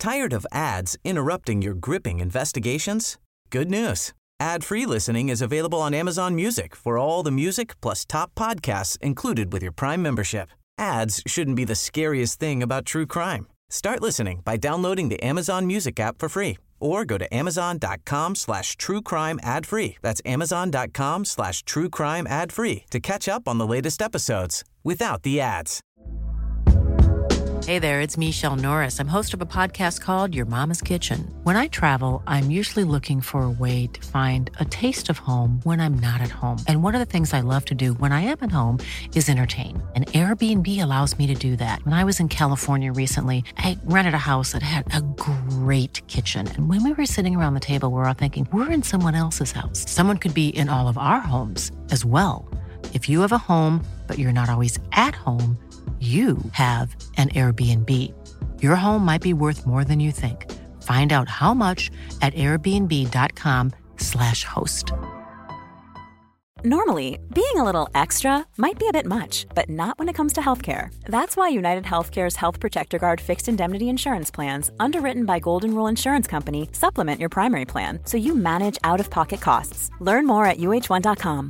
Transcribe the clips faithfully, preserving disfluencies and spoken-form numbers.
Tired of ads interrupting your gripping investigations? Good news. Ad-free listening is available on Amazon Music for all the music plus top podcasts included with your Prime membership. Ads shouldn't be the scariest thing about true crime. Start listening by downloading the Amazon Music app for free or go to amazon.com slash true crime ad free. That's amazon.com slash true crime ad free to catch up on the latest episodes without the ads. Hey there, it's Michelle Norris. I'm host of a podcast called Your Mama's Kitchen. When I travel, I'm usually looking for a way to find a taste of home when I'm not at home. And one of the things I love to do when I am at home is entertain. And Airbnb allows me to do that. When I was in California recently, I rented a house that had a great kitchen. And when we were sitting around the table, we were all thinking, we're in someone else's house. Someone could be in all of our homes as well. If you have a home, but you're not always at home, you have an Airbnb. Your home might be worth more than you think. Find out how much at airbnb.com slash host. Normally, being a little extra might be a bit much, but not when it comes to healthcare. That's why United Healthcare's Health Protector Guard fixed indemnity insurance plans, underwritten by Golden Rule Insurance Company, supplement your primary plan so you manage out-of-pocket costs. Learn more at U H one dot com.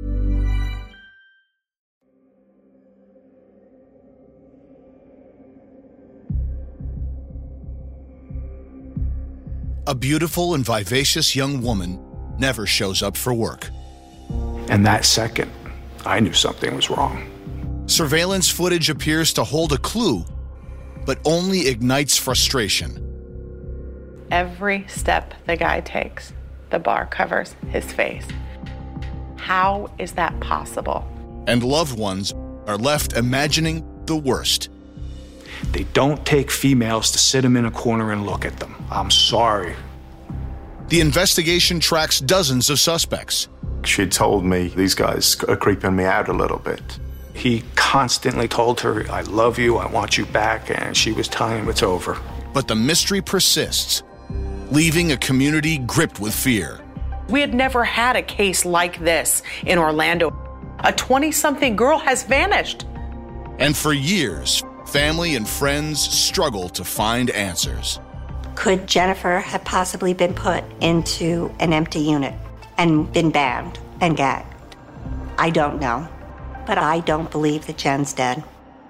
A beautiful and vivacious young woman never shows up for work. And that second, I knew something was wrong. Surveillance footage appears to hold a clue, but only ignites frustration. Every step the guy takes, the bar covers his face. How is that possible? And loved ones are left imagining the worst. They don't take females to sit them in a corner and look at them. I'm sorry. The investigation tracks dozens of suspects. She told me these guys are creeping me out a little bit. He constantly told her, I love you, I want you back, and she was telling him it's over. But the mystery persists, leaving a community gripped with fear. We had never had a case like this in Orlando. A twenty-something girl has vanished. And for years, family and friends struggle to find answers. Could Jennifer have possibly been put into an empty unit and been bound and gagged? I don't know, but I don't believe that Jen's dead.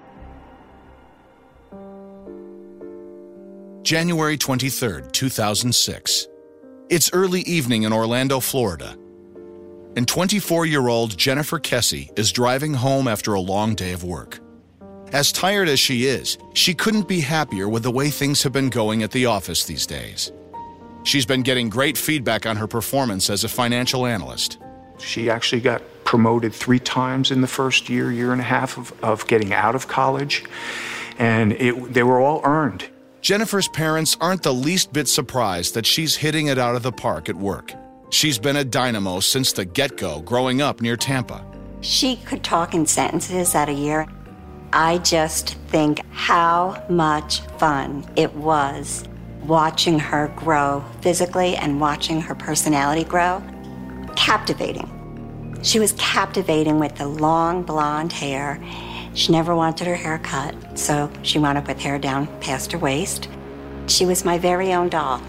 January twenty-third, two thousand six. It's early evening in Orlando, Florida. And twenty-four-year-old Jennifer Kesse is driving home after a long day of work. As tired as she is, she couldn't be happier with the way things have been going at the office these days. She's been getting great feedback on her performance as a financial analyst. She actually got promoted three times in the first year, year and a half of, of getting out of college, and it, they were all earned. Jennifer's parents aren't the least bit surprised that she's hitting it out of the park at work. She's been a dynamo since the get-go growing up near Tampa. She could talk in sentences at a year. I just think how much fun it was watching her grow physically and watching her personality grow. Captivating. She was captivating with the long blonde hair. She never wanted her hair cut, so she wound up with hair down past her waist. She was my very own doll.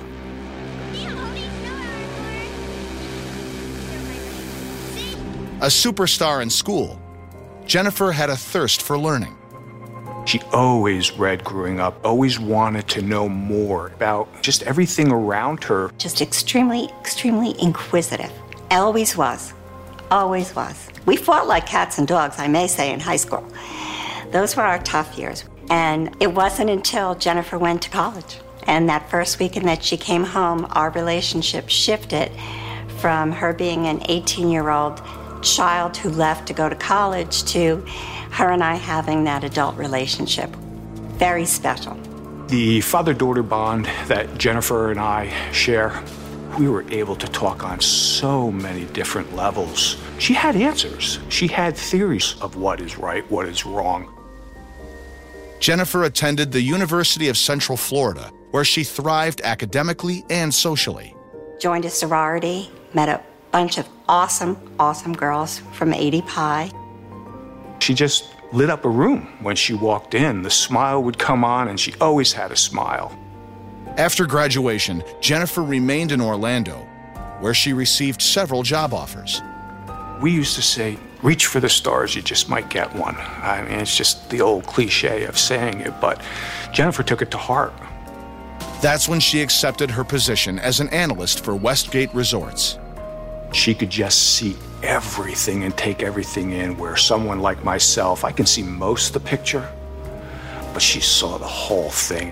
A superstar in school, Jennifer had a thirst for learning. She always read growing up, always wanted to know more about just everything around her. Just extremely, extremely inquisitive. Always was. Always was. We fought like cats and dogs, I may say, in high school. Those were our tough years. And it wasn't until Jennifer went to college. And that first weekend that she came home, our relationship shifted from her being an eighteen-year-old child who left to go to college to her and I having that adult relationship. Very special. The father-daughter bond that Jennifer and I share, we were able to talk on so many different levels. She had answers. She had theories of what is right, what is wrong. Jennifer attended the University of Central Florida, where she thrived academically and socially. Joined a sorority, met a bunch of awesome, awesome girls from A D Pi. She just lit up a room when she walked in. The smile would come on, and she always had a smile. After graduation, Jennifer remained in Orlando, where she received several job offers. We used to say, reach for the stars, you just might get one. I mean, it's just the old cliche of saying it, but Jennifer took it to heart. That's when she accepted her position as an analyst for Westgate Resorts. She could just see everything and take everything in, where someone like myself, I can see most of the picture, but she saw the whole thing.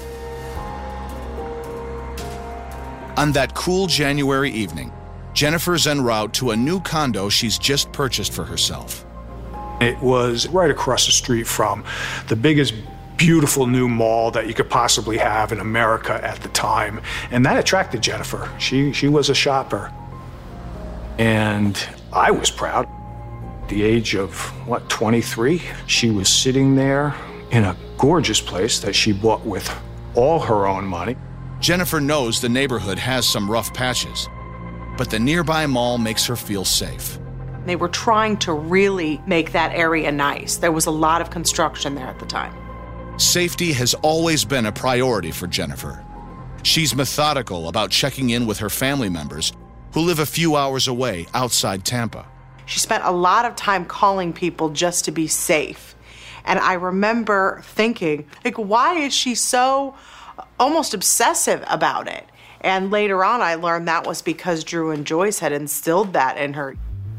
On that cool January evening, Jennifer's en route to a new condo she's just purchased for herself. It was right across the street from the biggest, beautiful new mall that you could possibly have in America at the time. And that attracted Jennifer. She, she was a shopper. And I was proud. At the age of, what, twenty-three? She was sitting there in a gorgeous place that she bought with all her own money. Jennifer knows the neighborhood has some rough patches, but the nearby mall makes her feel safe. They were trying to really make that area nice. There was a lot of construction there at the time. Safety has always been a priority for Jennifer. She's methodical about checking in with her family members who live a few hours away outside Tampa. She spent a lot of time calling people just to be safe. And I remember thinking, like, why is she so almost obsessive about it? And later on, I learned that was because Drew and Joyce had instilled that in her.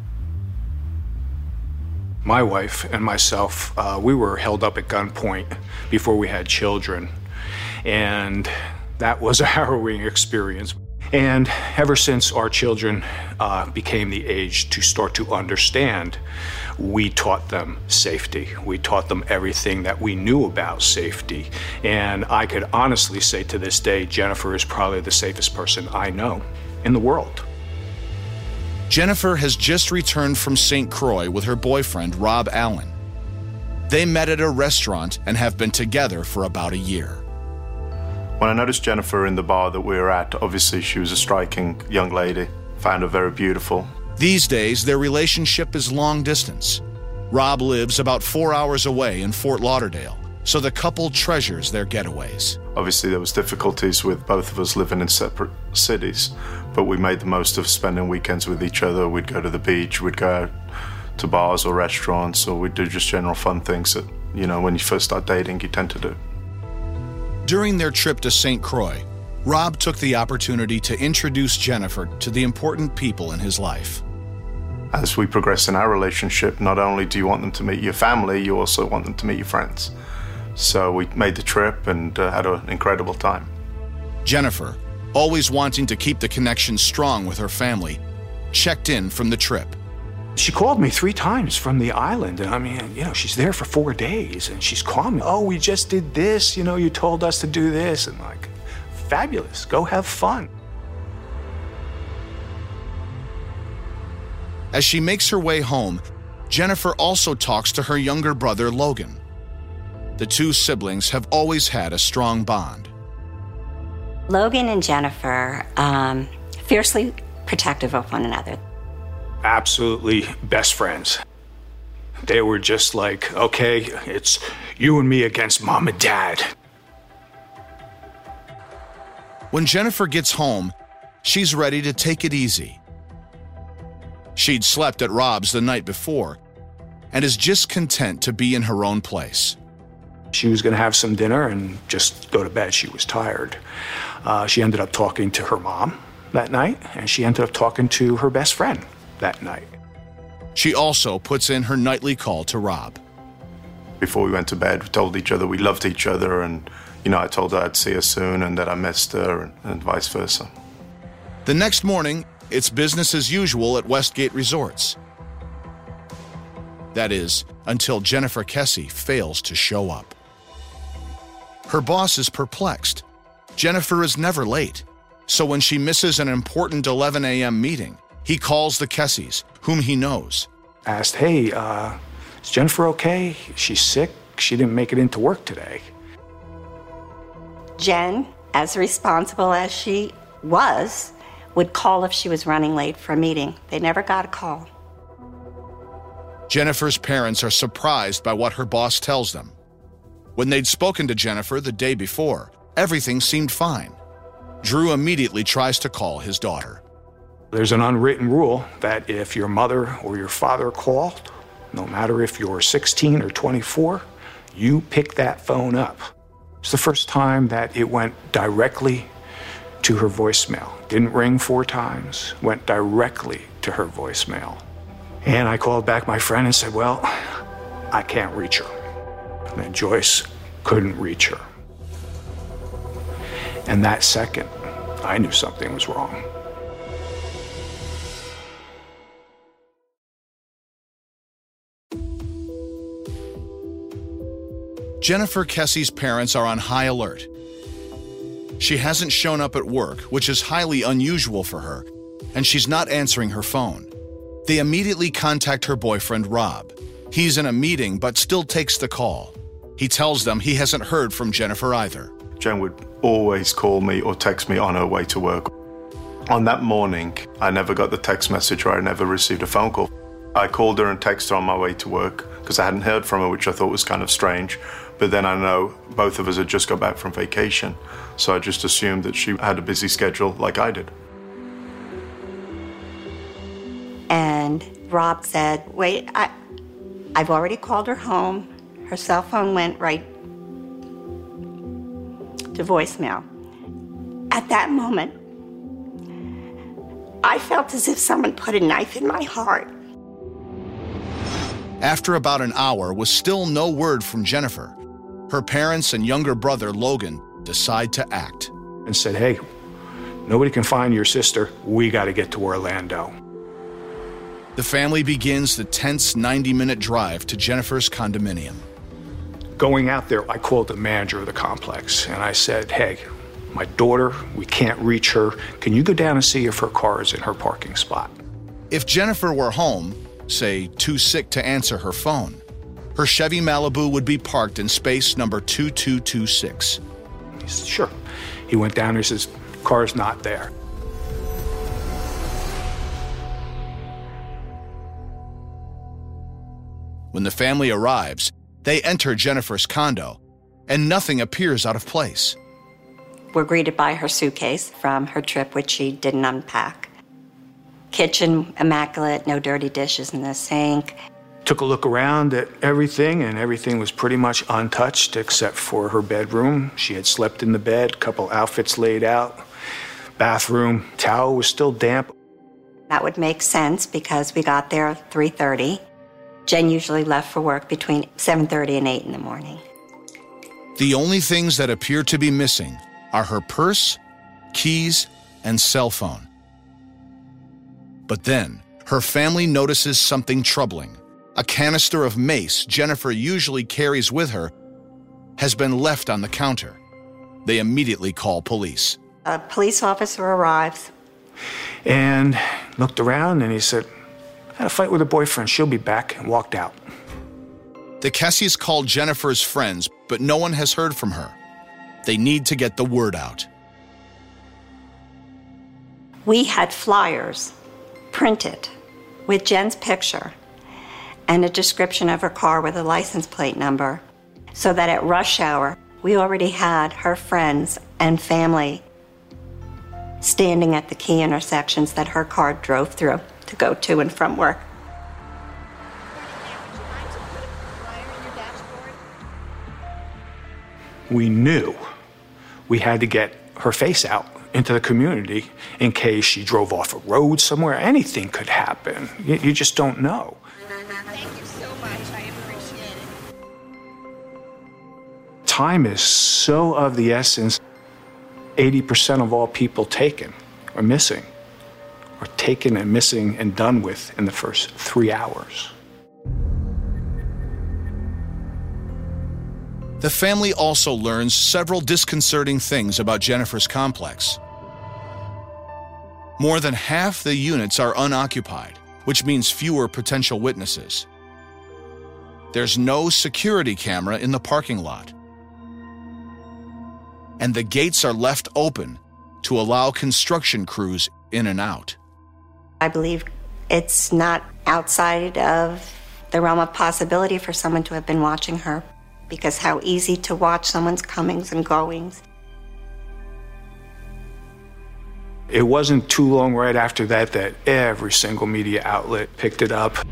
My wife and myself, uh, we were held up at gunpoint before we had children. And that was a harrowing experience. And ever since our children uh, became the age to start to understand, we taught them safety. We taught them everything that we knew about safety. And I could honestly say to this day, Jennifer is probably the safest person I know in the world. Jennifer has just returned from Saint Croix with her boyfriend, Rob Allen. They met at a restaurant and have been together for about a year. When I noticed Jennifer in the bar that we were at, obviously she was a striking young lady. Found her very beautiful. These days, their relationship is long distance. Rob lives about four hours away in Fort Lauderdale, so the couple treasures their getaways. Obviously, there was difficulties with both of us living in separate cities, but we made the most of spending weekends with each other. We'd go to the beach, we'd go out to bars or restaurants, or we'd do just general fun things that, you know, when you first start dating, you tend to do. During their trip to Saint Croix, Rob took the opportunity to introduce Jennifer to the important people in his life. As we progress in our relationship, not only do you want them to meet your family, you also want them to meet your friends. So we made the trip and uh, had an incredible time. Jennifer, always wanting to keep the connection strong with her family, checked in from the trip. She called me three times from the island, and I mean, you know, she's there for four days, and she's calling me, oh, we just did this, you know, you told us to do this, and like, fabulous, go have fun. As she makes her way home, Jennifer also talks to her younger brother, Logan. The two siblings have always had a strong bond. Logan and Jennifer, um, fiercely protective of one another. Absolutely best friends. They were just like, okay, it's you and me against mom and dad. When Jennifer gets home, she's ready to take it easy. She'd slept at Rob's the night before and is just content to be in her own place. She was going to have some dinner and just go to bed. She was tired. Uh, she ended up talking to her mom that night, and she ended up talking to her best friend that night. She also puts in her nightly call to Rob. Before we went to bed, we told each other we loved each other, and, you know, I told her I'd see her soon and that I missed her, and, and vice versa. The next morning, it's business as usual at Westgate Resorts. That is, until Jennifer Kesse fails to show up. Her boss is perplexed. Jennifer is never late, so when she misses an important eleven a.m. meeting, he calls the Kesses, whom he knows. Asked, hey, uh, is Jennifer okay? She's sick. She didn't make it into work today. Jen, as responsible as she was, would call if she was running late for a meeting. They never got a call. Jennifer's parents are surprised by what her boss tells them. When they'd spoken to Jennifer the day before, Everything seemed fine. Drew immediately tries to call his daughter. There's an unwritten rule that if your mother or your father called, no matter if you're sixteen or twenty-four, you pick that phone up. It's the first time that it went directly to her voicemail. Didn't ring four times, went directly to her voicemail. And I called back my friend and said, well, I can't reach her. And then Joyce couldn't reach her. And that second, I knew something was wrong. Jennifer Kessie's parents are on high alert. She hasn't shown up at work, which is highly unusual for her, and she's not answering her phone. They immediately contact her boyfriend, Rob. He's in a meeting, but still takes the call. He tells them he hasn't heard from Jennifer either. Jen would always call me or text me on her way to work. On that morning, I never got the text message or I never received a phone call. I called her and texted her on my way to work because I hadn't heard from her, which I thought was kind of strange. But then I know both of us had just got back from vacation, so I just assumed that she had a busy schedule like I did. And Rob said, wait, I, I've already called her home. Her cell phone went right to voicemail. At that moment, I felt as if someone put a knife in my heart. After about an hour with still no word from Jennifer, her parents and younger brother, Logan, decide to act. And said, hey, nobody can find your sister. We got to get to Orlando. The family begins the tense ninety-minute drive to Jennifer's condominium. Going out there, I called the manager of the complex, and I said, hey, my daughter, we can't reach her. Can you go down and see if her car is in her parking spot? If Jennifer were home, say, too sick to answer her phone, her Chevy Malibu would be parked in space number two two two six. He said, sure. He went down and he says, car's not there. When the family arrives, they enter Jennifer's condo, and nothing appears out of place. We're greeted by her suitcase from her trip, which she didn't unpack. Kitchen immaculate, no dirty dishes in the sink. Took a look around at everything, and everything was pretty much untouched except for her bedroom. She had slept in the bed, couple outfits laid out. Bathroom towel was still damp. That would make sense because we got there at three thirty. Jen usually left for work between seven thirty and eight in the morning. The only things that appear to be missing are her purse, keys, and cell phone. But then, her family notices something troubling. A canister of mace Jennifer usually carries with her has been left on the counter. They immediately call police. A police officer arrives. And looked around and he said, I had a fight with her boyfriend. She'll be back, and walked out. The Kessies called Jennifer's friends, but no one has heard from her. They need to get the word out. We had flyers printed with Jen's picture and a description of her car with a license plate number, so that at rush hour, we already had her friends and family standing at the key intersections that her car drove through to go to and from work. We knew we had to get her face out into the community in case she drove off a road somewhere. Anything could happen. You, you just don't know. Thank you so much. I appreciate it. Time is so of the essence. eighty percent of all people taken or missing are taken and missing and done with in the first three hours. The family also learns several disconcerting things about Jennifer's complex. More than half the units are unoccupied, which means fewer potential witnesses. There's no security camera in the parking lot. And the gates are left open to allow construction crews in and out. I believe it's not outside of the realm of possibility for someone to have been watching her, because how easy to watch someone's comings and goings. It wasn't too long right after that that every single media outlet picked it up.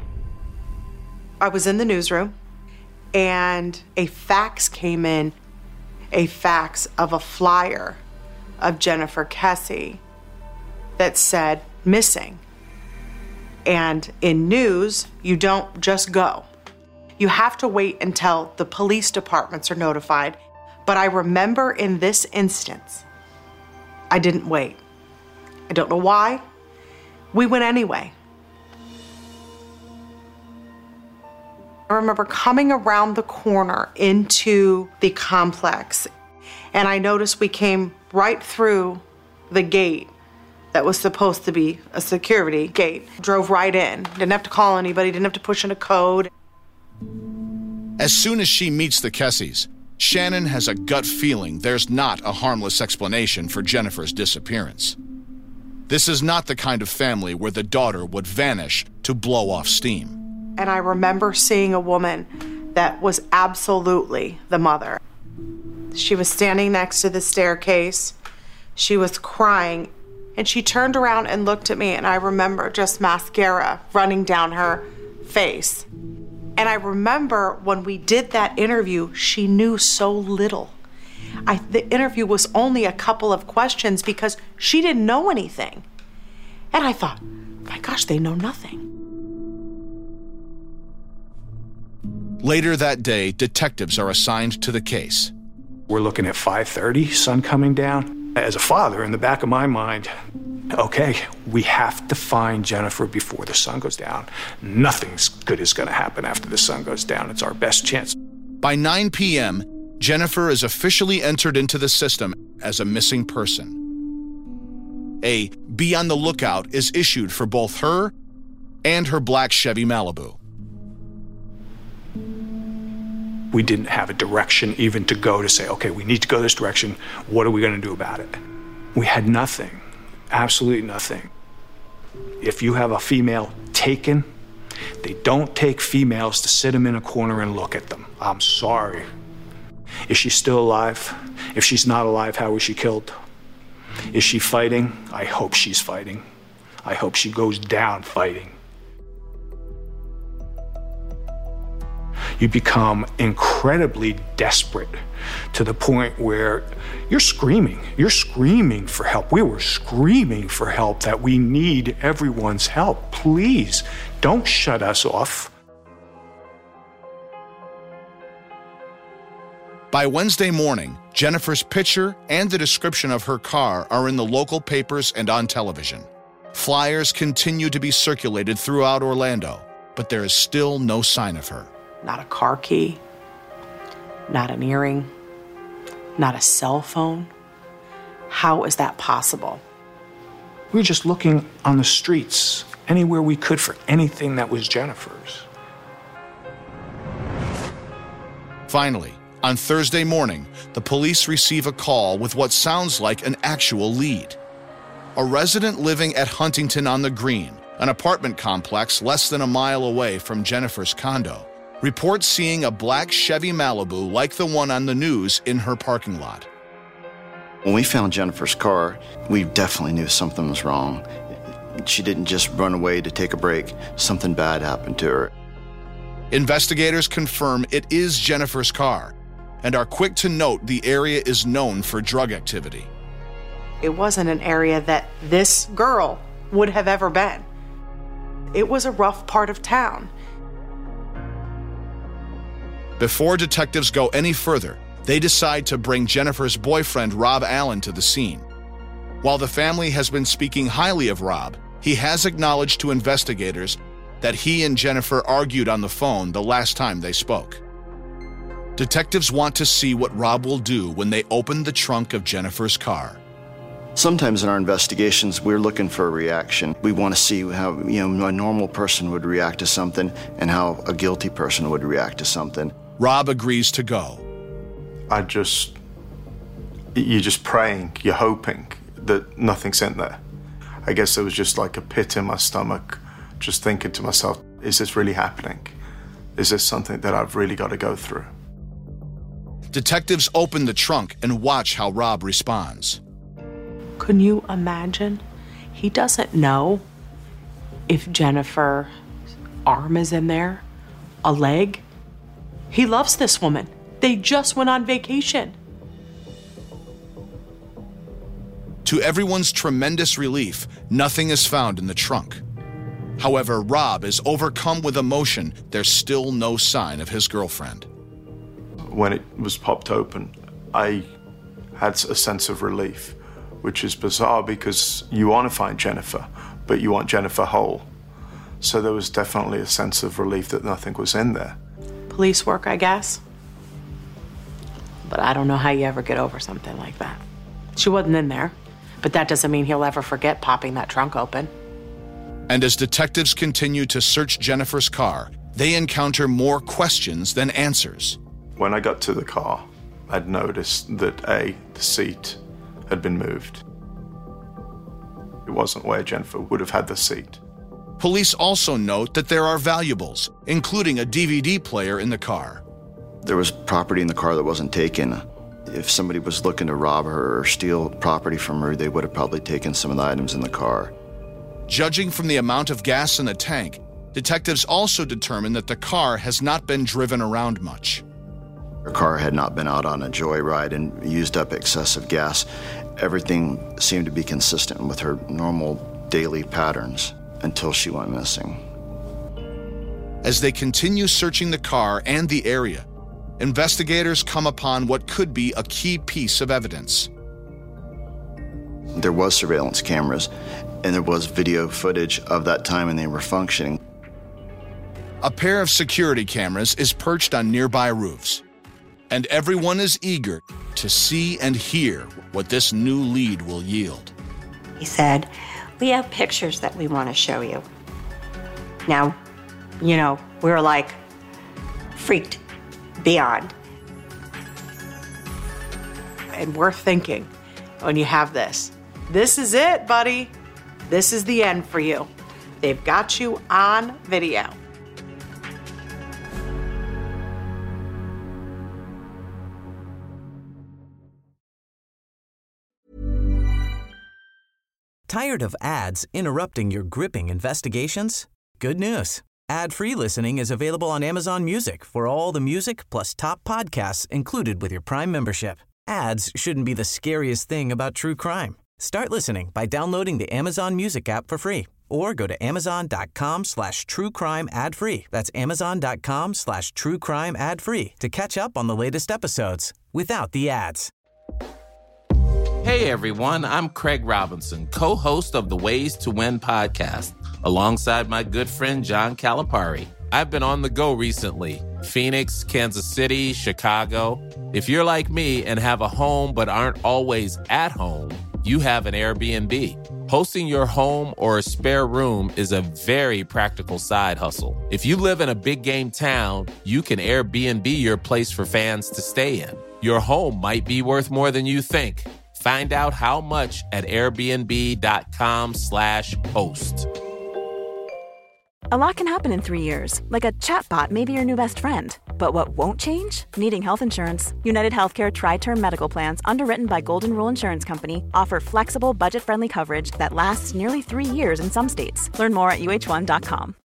I was in the newsroom, and a fax came in, a fax of a flyer of Jennifer Kesse that said missing. And in news, you don't just go. You have to wait until the police departments are notified. But I remember in this instance, I didn't wait. I don't know why. We went anyway. I remember coming around the corner into the complex, and I noticed we came right through the gate that was supposed to be a security gate. Drove right in. Didn't have to call anybody, didn't have to push in a code. As soon as she meets the Kesses, Shannon has a gut feeling there's not a harmless explanation for Jennifer's disappearance. This is not the kind of family where the daughter would vanish to blow off steam. And I remember seeing a woman that was absolutely the mother. She was standing next to the staircase. She was crying, and she turned around and looked at me, and I remember just mascara running down her face. And I remember when we did that interview, she knew so little. I, the interview was only a couple of questions because she didn't know anything. And I thought, my gosh, they know nothing. Later that day, detectives are assigned to the case. We're looking at five thirty, sun coming down. As a father, in the back of my mind, okay, we have to find Jennifer before the sun goes down. Nothing good is going to happen after the sun goes down. It's our best chance. By nine p.m., Jennifer is officially entered into the system as a missing person. A be on the lookout is issued for both her and her black Chevy Malibu. We didn't have a direction even to go to say, okay, we need to go this direction. What are we going to do about it? We had nothing, absolutely nothing. If you have a female taken, they don't take females to sit them in a corner and look at them. I'm sorry. Is she still alive? If she's not alive, how was she killed? Is she fighting? I hope she's fighting. I hope she goes down fighting. You become incredibly desperate to the point where you're screaming. You're screaming for help. We were screaming for help, that we need everyone's help. Please, don't shut us off. By Wednesday morning, Jennifer's picture and the description of her car are in the local papers and on television. Flyers continue to be circulated throughout Orlando, but there is still no sign of her. Not a car key, not an earring, not a cell phone. How is that possible? We were just looking on the streets, anywhere we could, for anything that was Jennifer's. Finally, on Thursday morning, the police receive a call with what sounds like an actual lead. A resident living at Huntington on the Green, an apartment complex less than a mile away from Jennifer's condo, reports seeing a black Chevy Malibu like the one on the news in her parking lot. When we found Jennifer's car, we definitely knew something was wrong. She didn't just run away to take a break. Something bad happened to her. Investigators confirm it is Jennifer's car and are quick to note the area is known for drug activity. It wasn't an area that this girl would have ever been. It was a rough part of town. Before detectives go any further, they decide to bring Jennifer's boyfriend, Rob Allen, to the scene. While the family has been speaking highly of Rob, he has acknowledged to investigators that he and Jennifer argued on the phone the last time they spoke. Detectives want to see what Rob will do when they open the trunk of Jennifer's car. Sometimes in our investigations, we're looking for a reaction. We want to see how, you know, a normal person would react to something and how a guilty person would react to something. Rob agrees to go. I just, you're just praying, you're hoping that nothing's in there. I guess there was just like a pit in my stomach, just thinking to myself, is this really happening? Is this something that I've really got to go through? Detectives open the trunk and watch how Rob responds. Can you imagine? He doesn't know if Jennifer's arm is in there, a leg. He loves this woman. They just went on vacation. To everyone's tremendous relief, nothing is found in the trunk. However, Rob is overcome with emotion. There's still no sign of his girlfriend. When it was popped open, I had a sense of relief, which is bizarre because you want to find Jennifer, but you want Jennifer whole. So there was definitely a sense of relief that nothing was in there. Police work, I guess. But I don't know how you ever get over something like that. She wasn't in there, but that doesn't mean he'll ever forget popping that trunk open. And as detectives continue to search Jennifer's car, they encounter more questions than answers. When I got to the car, I'd noticed that A, the seat had been moved. It wasn't where Jennifer would have had the seat. Police also note that there are valuables, including a D V D player in the car. There was property in the car that wasn't taken. If somebody was looking to rob her or steal property from her, they would have probably taken some of the items in the car. Judging from the amount of gas in the tank, detectives also determined that the car has not been driven around much. Her car had not been out on a joyride and used up excessive gas. Everything seemed to be consistent with her normal daily patterns until she went missing. As they continue searching the car and the area, investigators come upon what could be a key piece of evidence. There was surveillance cameras, and there was video footage of that time, and they were functioning. A pair of security cameras is perched on nearby roofs, and everyone is eager to see and hear what this new lead will yield. He said, "We have pictures that we want to show you." Now, you know, we were like freaked beyond. And we're thinking, when you have this, this is it, buddy. This is the end for you. They've got you on video. Tired of ads interrupting your gripping investigations? Good news. Ad-free listening is available on Amazon Music for all the music plus top podcasts included with your Prime membership. Ads shouldn't be the scariest thing about true crime. Start listening by downloading the Amazon Music app for free or go to amazon.com slash true crime ad free. That's amazon.com slash true crime ad free to catch up on the latest episodes without the ads. Hey everyone, I'm Craig Robinson, co-host of the Ways to Win podcast, alongside my good friend John Calipari. I've been on the go recently. Phoenix, Kansas City, Chicago. If you're like me and have a home but aren't always at home, you have an Airbnb. Hosting your home or a spare room is a very practical side hustle. If you live in a big game town, you can Airbnb your place for fans to stay in. Your home might be worth more than you think. Find out how much at airbnb.com slash host. A lot can happen in three years, like a chatbot may be your new best friend. But what won't change? Needing health insurance. United Healthcare Tri-Term Medical Plans, underwritten by Golden Rule Insurance Company, offer flexible, budget-friendly coverage that lasts nearly three years in some states. Learn more at U H one dot com.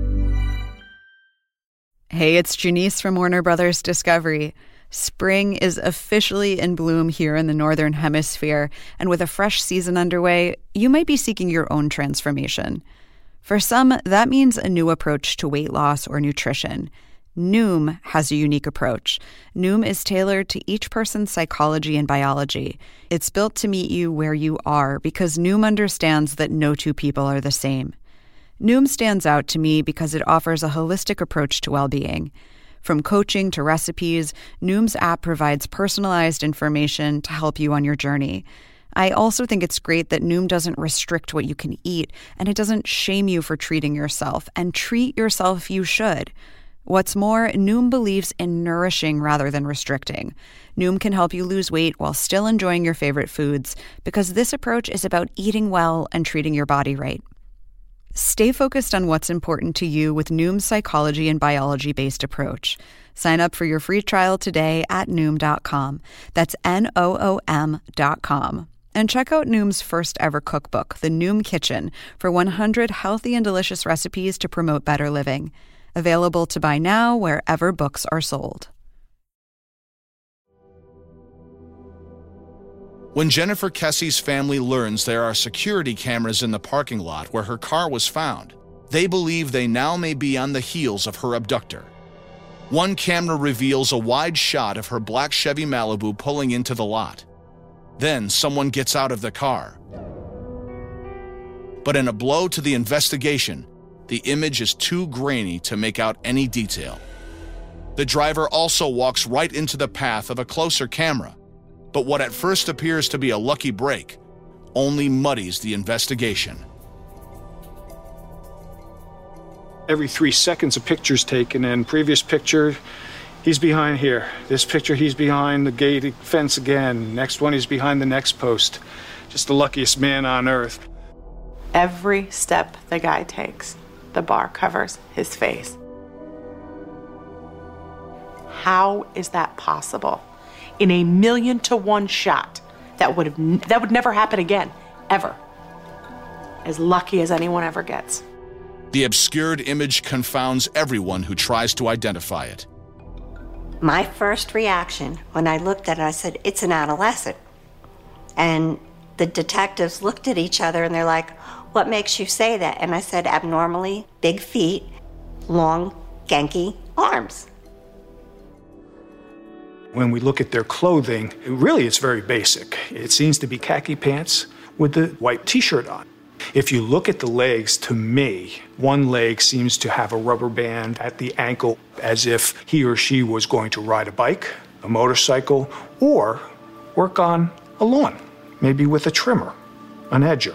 Hey, it's Janice from Warner Brothers Discovery. Spring is officially in bloom here in the Northern Hemisphere, and with a fresh season underway, you might be seeking your own transformation. For some, that means a new approach to weight loss or nutrition. Noom has a unique approach. Noom is tailored to each person's psychology and biology. It's built to meet you where you are because Noom understands that no two people are the same. Noom stands out to me because it offers a holistic approach to well-being. From coaching to recipes, Noom's app provides personalized information to help you on your journey. I also think it's great that Noom doesn't restrict what you can eat, and it doesn't shame you for treating yourself, and treat yourself you should. What's more, Noom believes in nourishing rather than restricting. Noom can help you lose weight while still enjoying your favorite foods, because this approach is about eating well and treating your body right. Stay focused on what's important to you with Noom's psychology and biology-based approach. Sign up for your free trial today at Noom dot com. That's N O O M dot com. And check out Noom's first ever cookbook, The Noom Kitchen, for one hundred healthy and delicious recipes to promote better living. Available to buy now wherever books are sold. When Jennifer Kessie's family learns there are security cameras in the parking lot where her car was found, they believe they now may be on the heels of her abductor. One camera reveals a wide shot of her black Chevy Malibu pulling into the lot. Then someone gets out of the car. But in a blow to the investigation, the image is too grainy to make out any detail. The driver also walks right into the path of a closer camera, but what at first appears to be a lucky break only muddies the investigation. Every three seconds a picture's taken, and previous picture, he's behind here. This picture, he's behind the gate fence again. Next one, he's behind the next post. Just the luckiest man on earth. Every step the guy takes, the bar covers his face. How is that possible? In a million to one shot, that would have that would never happen again, ever. As lucky as anyone ever gets. The obscured image confounds everyone who tries to identify it. My first reaction when I looked at it, I said, it's an adolescent. And the detectives looked at each other and they're like, what makes you say that? And I said, abnormally big feet, long, ganky arms. When we look at their clothing, really it's very basic. It seems to be khaki pants with the white t-shirt on. If you look at the legs, to me, one leg seems to have a rubber band at the ankle as if he or she was going to ride a bike, a motorcycle, or work on a lawn, maybe with a trimmer, an edger.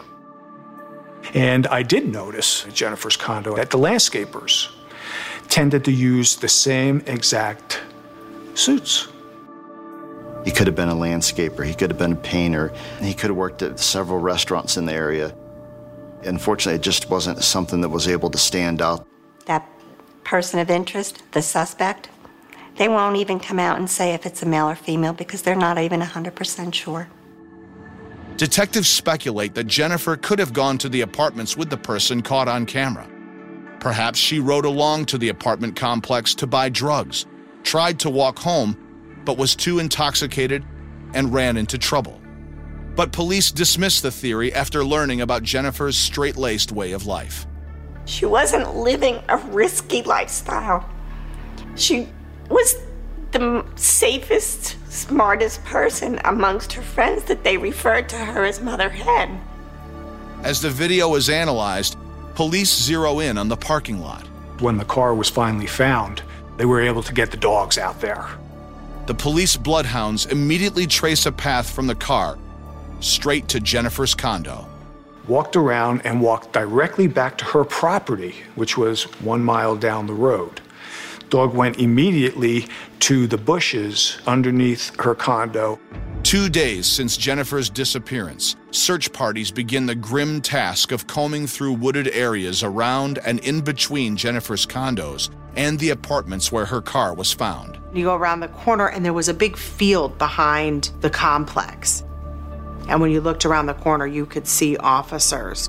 And I did notice at Jennifer's condo that the landscapers tended to use the same exact suits. He could have been a landscaper, he could have been a painter, he could have worked at several restaurants in the area. Unfortunately, it just wasn't something that was able to stand out. That person of interest, the suspect, they won't even come out and say if it's a male or female because they're not even one hundred percent sure. Detectives speculate that Jennifer could have gone to the apartments with the person caught on camera. Perhaps she rode along to the apartment complex to buy drugs, tried to walk home, but was too intoxicated and ran into trouble. But police dismissed the theory after learning about Jennifer's straight-laced way of life. She wasn't living a risky lifestyle. She was the safest, smartest person amongst her friends that they referred to her as Mother Hen. As the video is analyzed, police zero in on the parking lot. When the car was finally found, they were able to get the dogs out there. The police bloodhounds immediately trace a path from the car straight to Jennifer's condo. Walked around and walked directly back to her property, which was one mile down the road. Dog went immediately to the bushes underneath her condo. Two days since Jennifer's disappearance, search parties begin the grim task of combing through wooded areas around and in between Jennifer's condos and the apartments where her car was found. You go around the corner and there was a big field behind the complex. And when you looked around the corner, you could see officers.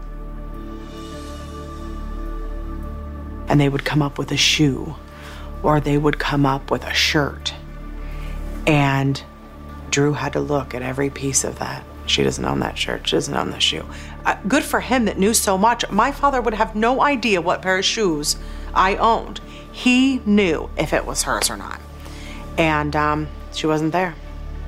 And they would come up with a shoe, or they would come up with a shirt. And Drew had to look at every piece of that. She doesn't own that shirt. She doesn't own the shoe. Uh, good for him that knew so much. My father would have no idea what pair of shoes I owned. He knew if it was hers or not. And um, she wasn't there.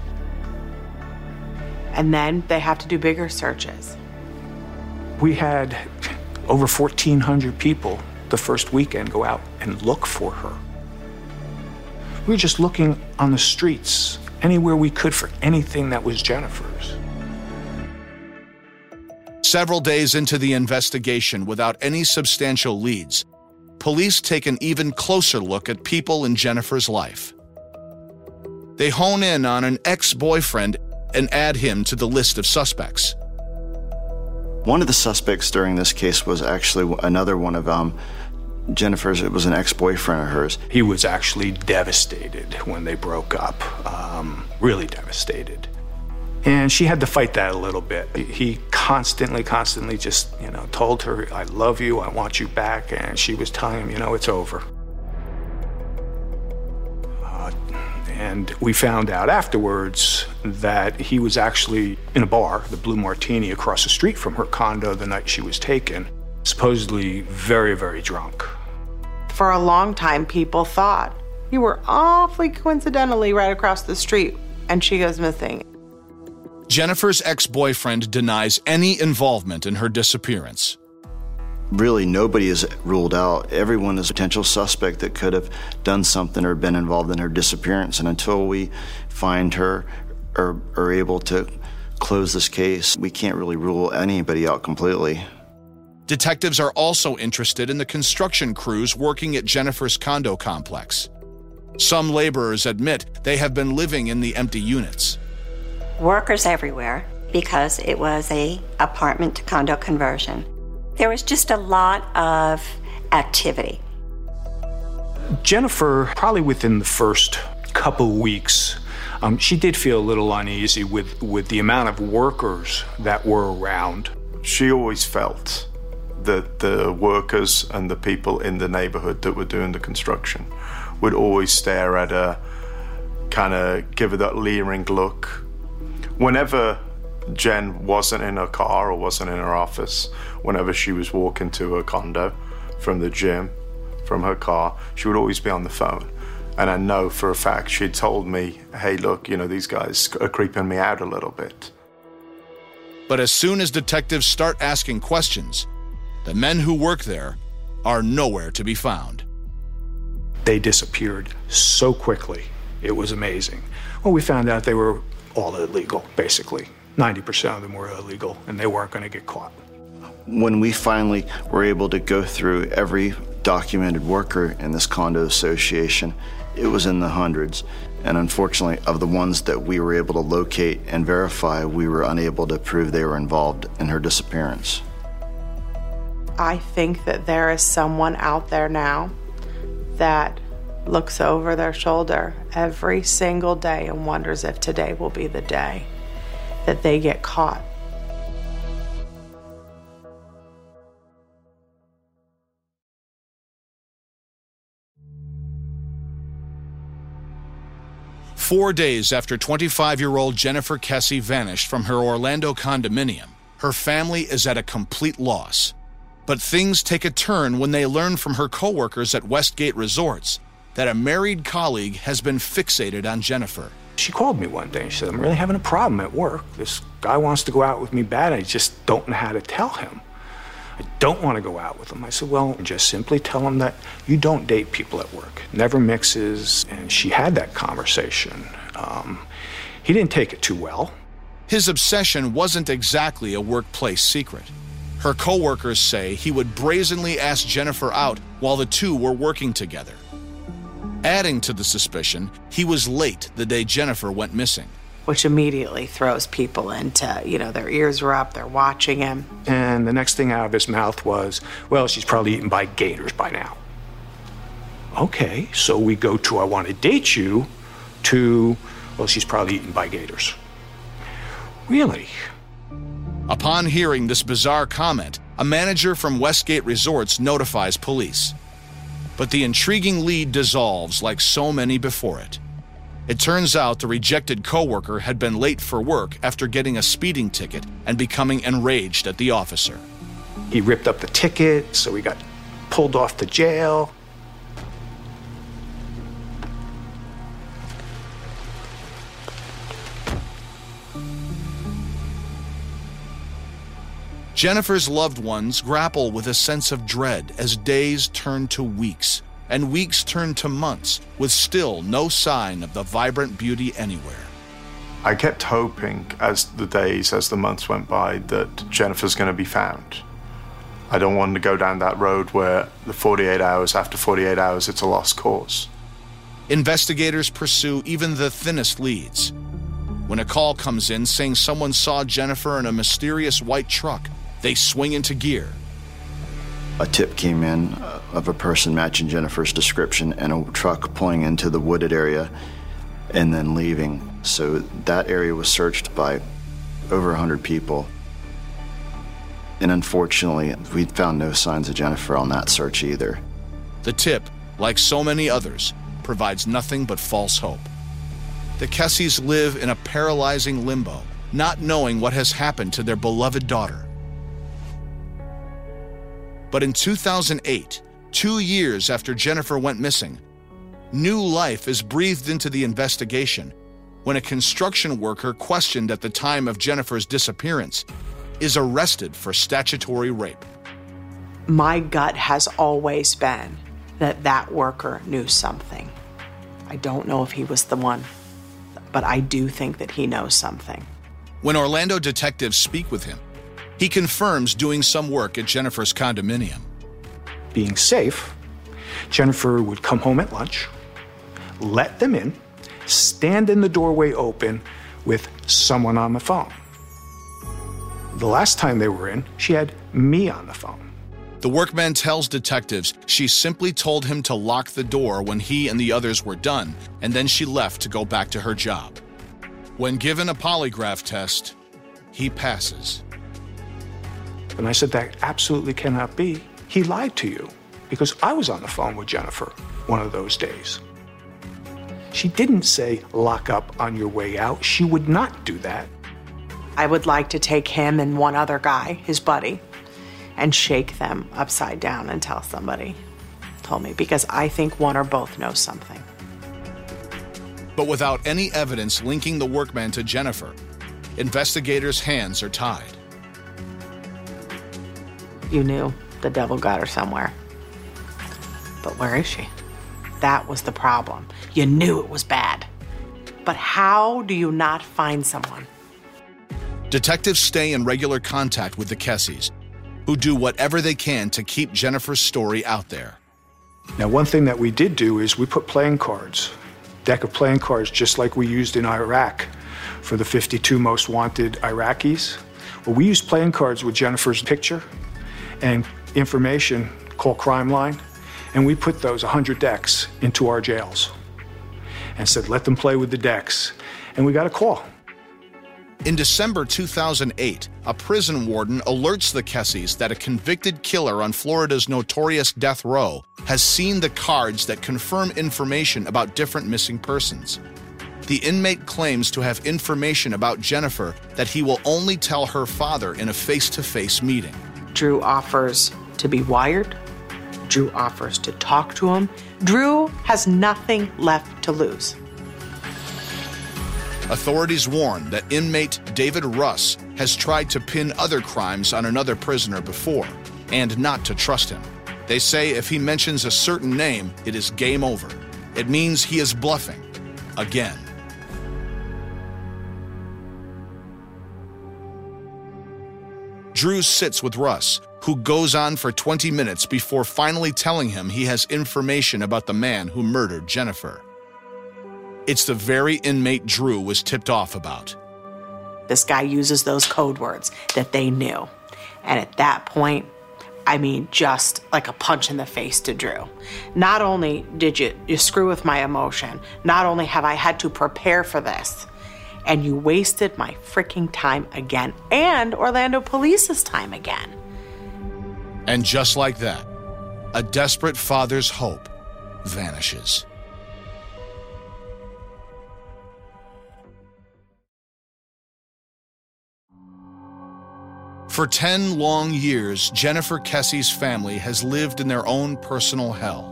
And then they have to do bigger searches. We had over fourteen hundred people the first weekend go out and look for her. We were just looking on the streets, anywhere we could for anything that was Jennifer's. Several days into the investigation without any substantial leads, police take an even closer look at people in Jennifer's life. They hone in on an ex-boyfriend and add him to the list of suspects. One of the suspects during this case was actually another one of um, Jennifer's. It was an ex-boyfriend of hers. He was actually devastated when they broke up, um, really devastated. And she had to fight that a little bit. He constantly, constantly just, you know, told her, I love you, I want you back, and she was telling him, you know, it's over. Uh, and we found out afterwards that he was actually in a bar, the Blue Martini, across the street from her condo the night she was taken, supposedly very, very drunk. For a long time, people thought you were awfully coincidentally right across the street, and she goes missing. Jennifer's ex-boyfriend denies any involvement in her disappearance. Really, nobody is ruled out. Everyone is a potential suspect that could have done something or been involved in her disappearance. And until we find her or are able to close this case, we can't really rule anybody out completely. Detectives are also interested in the construction crews working at Jennifer's condo complex. Some laborers admit they have been living in the empty units. Workers everywhere, because it was a apartment to condo conversion. There was just a lot of activity. Jennifer, probably within the first couple weeks, um, she did feel a little uneasy with, with the amount of workers that were around. She always felt that the workers and the people in the neighborhood that were doing the construction would always stare at her, kind of give her that leering look. Whenever Jen wasn't in her car or wasn't in her office, whenever she was walking to her condo from the gym, from her car, she would always be on the phone. And I know for a fact she'd told me, hey, look, you know, these guys are creeping me out a little bit. But as soon as detectives start asking questions, the men who work there are nowhere to be found. They disappeared so quickly. It was amazing. Well, we found out they were all illegal, basically. ninety percent of them were illegal, and they weren't going to get caught. When we finally were able to go through every documented worker in this condo association, it was in the hundreds. And unfortunately, of the ones that we were able to locate and verify, we were unable to prove they were involved in her disappearance. I think that there is someone out there now that looks over their shoulder every single day and wonders if today will be the day that they get caught. Four days after twenty-five-year-old Jennifer Kesse vanished from her Orlando condominium, her family is at a complete loss. But things take a turn when they learn from her coworkers at Westgate Resorts that a married colleague has been fixated on Jennifer. She called me one day and she said, I'm really having a problem at work. This guy wants to go out with me bad, I just don't know how to tell him. I don't want to go out with him. I said, well, just simply tell him that you don't date people at work. Never mixes. And she had that conversation. Um, he didn't take it too well. His obsession wasn't exactly a workplace secret. Her coworkers say he would brazenly ask Jennifer out while the two were working together. Adding to the suspicion, he was late the day Jennifer went missing. Which immediately throws people into, you know, their ears were up, they're watching him. And the next thing out of his mouth was, well, she's probably eaten by gators by now. Okay, so we go to I want to date you to, well, she's probably eaten by gators. Really? Upon hearing this bizarre comment, a manager from Westgate Resorts notifies police. But the intriguing lead dissolves like so many before it. It turns out the rejected coworker had been late for work after getting a speeding ticket and becoming enraged at the officer. He ripped up the ticket, so he got pulled off to jail. Jennifer's loved ones grapple with a sense of dread as days turn to weeks, and weeks turn to months, with still no sign of the vibrant beauty anywhere. I kept hoping as the days, as the months went by, that Jennifer's going to be found. I don't want to go down that road where the forty-eight hours after forty-eight hours, it's a lost cause. Investigators pursue even the thinnest leads. When a call comes in saying someone saw Jennifer in a mysterious white truck, they swing into gear. A tip came in of a person matching Jennifer's description in a truck pulling into the wooded area. and then leaving. So that area was searched by over one hundred people. And unfortunately, we found no signs of Jennifer on that search either. The tip, like so many others, provides nothing but false hope. The Kessies live in a paralyzing limbo, not knowing what has happened to their beloved daughter. But in two thousand eight, two years after Jennifer went missing, new life is breathed into the investigation when a construction worker questioned at the time of Jennifer's disappearance is arrested for statutory rape. My gut has always been that that worker knew something. I don't know if he was the one, but I do think that he knows something. When Orlando detectives speak with him, he confirms doing some work at Jennifer's condominium. Being safe, Jennifer would come home at lunch, let them in, stand in the doorway open with someone on the phone. The last time they were in, she had me on the phone. The workman tells detectives she simply told him to lock the door when he and the others were done, and then she left to go back to her job. When given a polygraph test, he passes. And I said, that absolutely cannot be. He lied to you because I was on the phone with Jennifer one of those days. She didn't say, lock up on your way out. She would not do that. I would like to take him and one other guy, his buddy, and shake them upside down until somebody told me, because I think one or both knows something. But without any evidence linking the workman to Jennifer, investigators' hands are tied. You knew the devil got her somewhere. But where is she? That was the problem. You knew it was bad. But how do you not find someone? Detectives stay in regular contact with the Kessies, who do whatever they can to keep Jennifer's story out there. Now, one thing that we did do is we put playing cards, deck of playing cards, just like we used in Iraq for the fifty-two most wanted Iraqis. Well, we used playing cards with Jennifer's picture and information called Crime Line, and we put those one hundred decks into our jails and said, let them play with the decks. And we got a call. In December two thousand eight, a prison warden alerts the Kessies that a convicted killer on Florida's notorious death row has seen the cards that confirm information about different missing persons. The inmate claims to have information about Jennifer that he will only tell her father in a face-to-face meeting. Drew offers to be wired. Drew offers to talk to him. Drew has nothing left to lose. Authorities warn that inmate David Russ has tried to pin other crimes on another prisoner before, and not to trust him. They say if he mentions a certain name, it is game over. It means he is bluffing again. Drew sits with Russ, who goes on for twenty minutes before finally telling him he has information about the man who murdered Jennifer. It's the very inmate Drew was tipped off about. This guy uses those code words that they knew. And at that point, I mean, just like a punch in the face to Drew. Not only did you, you screw with my emotion, not only have I had to prepare for this, and you wasted my freaking time again, and Orlando Police's time again. And just like that, a desperate father's hope vanishes. For ten long years, Jennifer Kessie's family has lived in their own personal hell.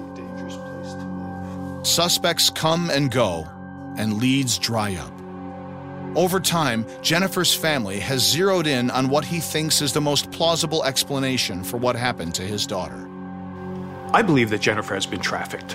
Suspects come and go, and leads dry up. Over time, Jennifer's family has zeroed in on what he thinks is the most plausible explanation for what happened to his daughter. I believe that Jennifer has been trafficked.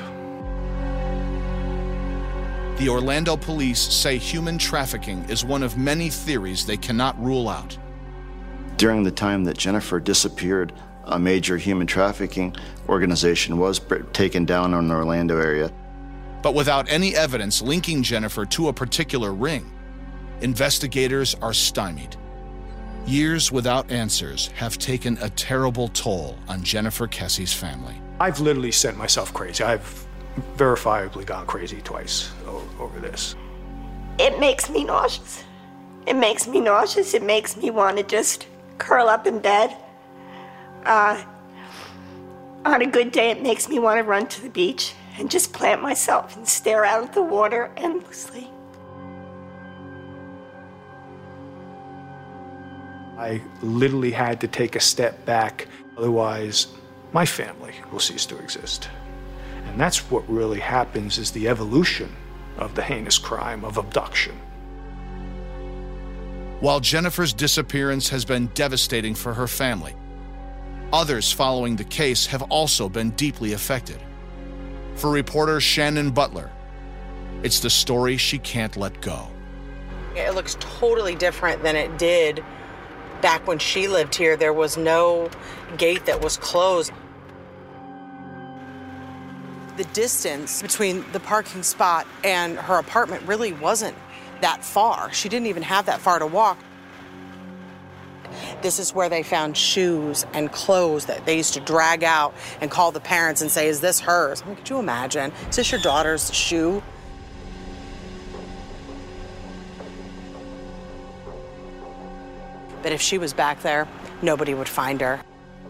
The Orlando police say human trafficking is one of many theories they cannot rule out. During the time that Jennifer disappeared, a major human trafficking organization was taken down in the Orlando area. But without any evidence linking Jennifer to a particular ring, investigators are stymied. Years without answers have taken a terrible toll on Jennifer Kessie's family. I've literally sent myself crazy. I've verifiably gone crazy twice over this. It makes me nauseous. It makes me nauseous. It makes me want to just curl up in bed. Uh, on a good day, it makes me want to run to the beach and just plant myself and stare out at the water endlessly. I literally had to take a step back, otherwise my family will cease to exist. And that's what really happens, is the evolution of the heinous crime of abduction. While Jennifer's disappearance has been devastating for her family, others following the case have also been deeply affected. For reporter Shannon Butler, it's the story she can't let go. It looks totally different than it did back when she lived here. There was no gate that was closed. The distance between the parking spot and her apartment really wasn't that far. She didn't even have that far to walk. This is where they found shoes and clothes that they used to drag out and call the parents and say, is this hers? I mean, could you imagine? Is this your daughter's shoe? But if she was back there, nobody would find her.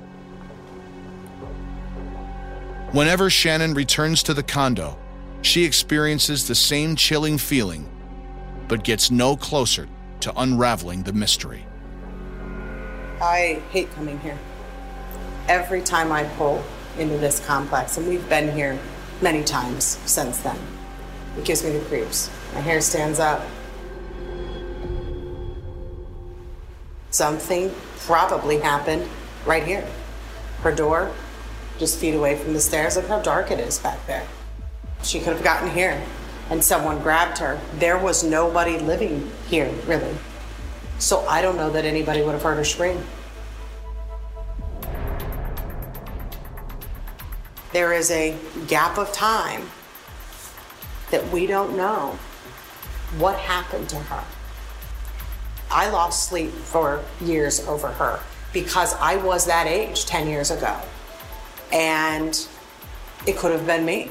Whenever Shannon returns to the condo, she experiences the same chilling feeling, but gets no closer to unraveling the mystery. I hate coming here. Every time I pull into this complex, and we've been here many times since then, it gives me the creeps. My hair stands up. Something probably happened right here. Her door, just feet away from the stairs. Look how dark it is back there. She could have gotten here and someone grabbed her. There was nobody living here, really. So I don't know that anybody would have heard her scream. There is a gap of time that we don't know what happened to her. I lost sleep for years over her because I was that age ten years ago. And it could have been me.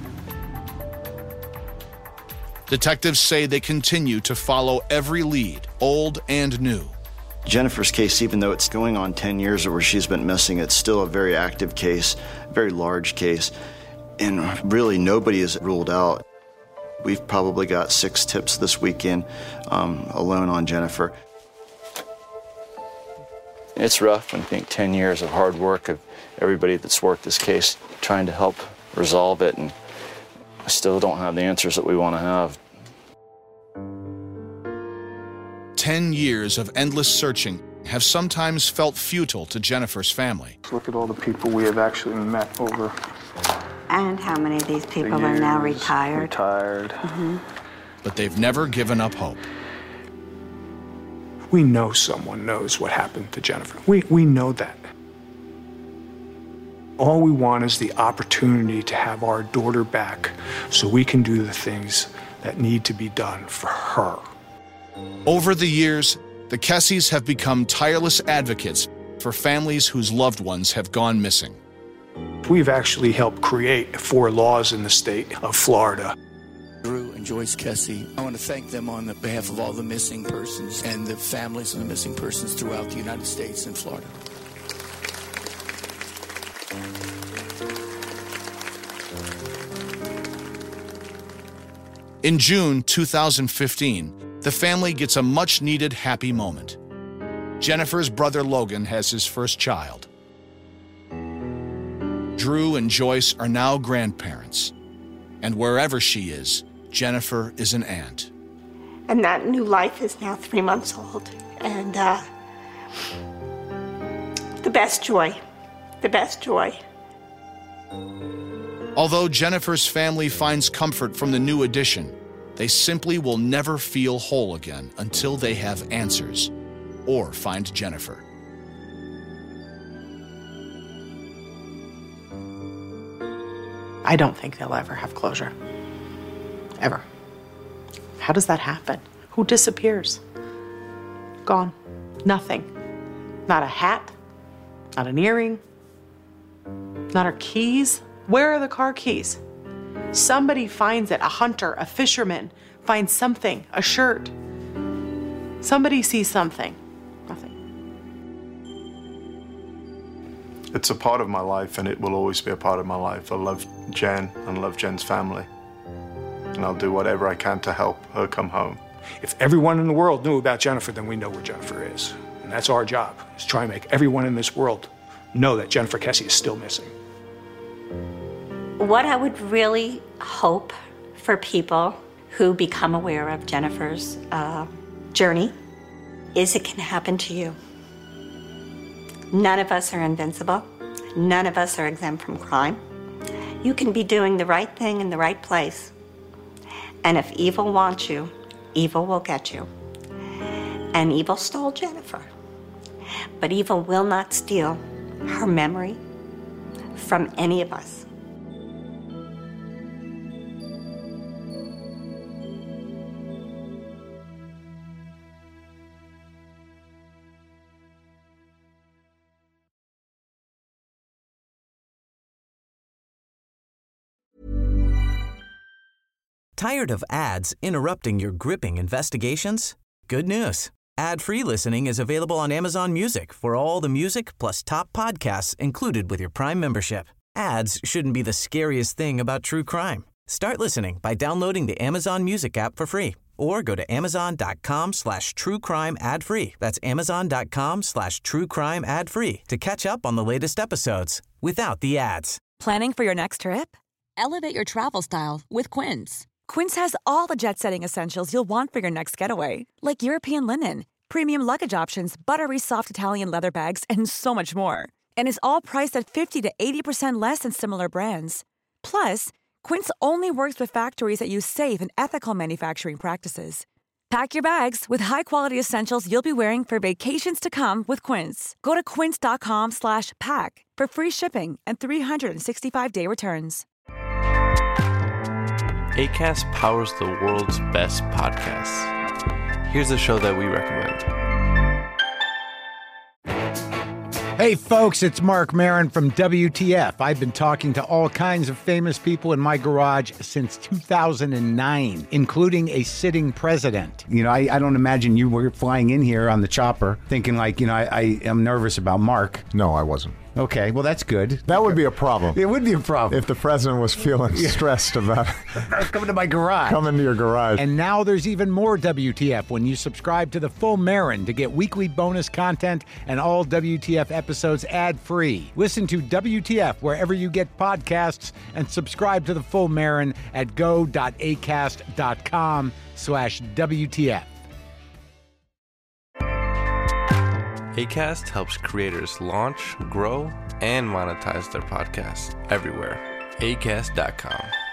Detectives say they continue to follow every lead, old and new. Jennifer's case, even though it's going on ten years where she's been missing, it's still a very active case, a very large case, and really nobody is ruled out. We've probably got six tips this weekend um, alone on Jennifer. It's rough when I think ten years of hard work of everybody that's worked this case trying to help resolve it, and I still don't have the answers that we want to have. Ten years of endless searching have sometimes felt futile to Jennifer's family. Look at all the people we have actually met over. And how many of these people the are years, now retired? Retired. Mm-hmm. But they've never given up hope. We know someone knows what happened to Jennifer. We, we know that. All we want is the opportunity to have our daughter back so we can do the things that need to be done for her. Over the years, the Kessies have become tireless advocates for families whose loved ones have gone missing. We've actually helped create four laws in the state of Florida. Drew and Joyce Kessie, I want to thank them on the behalf of all the missing persons and the families of the missing persons throughout the United States and Florida. In June two thousand fifteen, the family gets a much-needed happy moment. Jennifer's brother Logan has his first child. Drew and Joyce are now grandparents, and wherever she is, Jennifer is an aunt. And that new life is now three months old. And uh, the best joy, the best joy. Although Jennifer's family finds comfort from the new addition, they simply will never feel whole again until they have answers or find Jennifer. I don't think they'll ever have closure. Ever. How does that happen? Who disappears? Gone. Nothing. Not a hat. Not an earring. Not her keys. Where are the car keys? Somebody finds it, a hunter, a fisherman finds something, a shirt. Somebody sees something. Nothing. It's a part of my life, and it will always be a part of my life. I love Jen and love Jen's family, and I'll do whatever I can to help her come home. If everyone in the world knew about Jennifer, then we know where Jennifer is. And that's our job, is try and make everyone in this world know that Jennifer Kesse is still missing. What I would really hope for people who become aware of Jennifer's uh, journey is it can happen to you. None of us are invincible. None of us are exempt from crime. You can be doing the right thing in the right place. And if evil wants you, evil will get you. And evil stole Jennifer. But evil will not steal her memory from any of us. Tired of ads interrupting your gripping investigations? Good news. Ad-free listening is available on Amazon Music for all the music plus top podcasts included with your Prime membership. Ads shouldn't be the scariest thing about true crime. Start listening by downloading the Amazon Music app for free or go to amazon.com slash true crime ad free. That's amazon.com slash true crime ad free to catch up on the latest episodes without the ads. Planning for your next trip? Elevate your travel style with Quince. Quince has all the jet-setting essentials you'll want for your next getaway, like European linen, premium luggage options, buttery soft Italian leather bags, and so much more. And is all priced at fifty to eighty percent less than similar brands. Plus, Quince only works with factories that use safe and ethical manufacturing practices. Pack your bags with high-quality essentials you'll be wearing for vacations to come with Quince. Go to quince.com slash pack for free shipping and three sixty-five day returns. Acast powers the world's best podcasts. Here's a show that we recommend. Hey folks, it's Mark Maron from W T F. I've been talking to all kinds of famous people in my garage since two thousand nine, including a sitting president. You know, I, I don't imagine you were flying in here on the chopper thinking like, you know, I, I am nervous about Mark. No, I wasn't. Okay, well, that's good. That would be a problem. It would be a problem. If the president was feeling stressed about coming to my garage. Coming to your garage. And now there's even more W T F when you subscribe to the Full Marin to get weekly bonus content and all W T F episodes ad-free. Listen to W T F wherever you get podcasts and subscribe to the Full Marin at go.acast.com slash WTF. Acast helps creators launch, grow, and monetize their podcasts everywhere. acast dot com.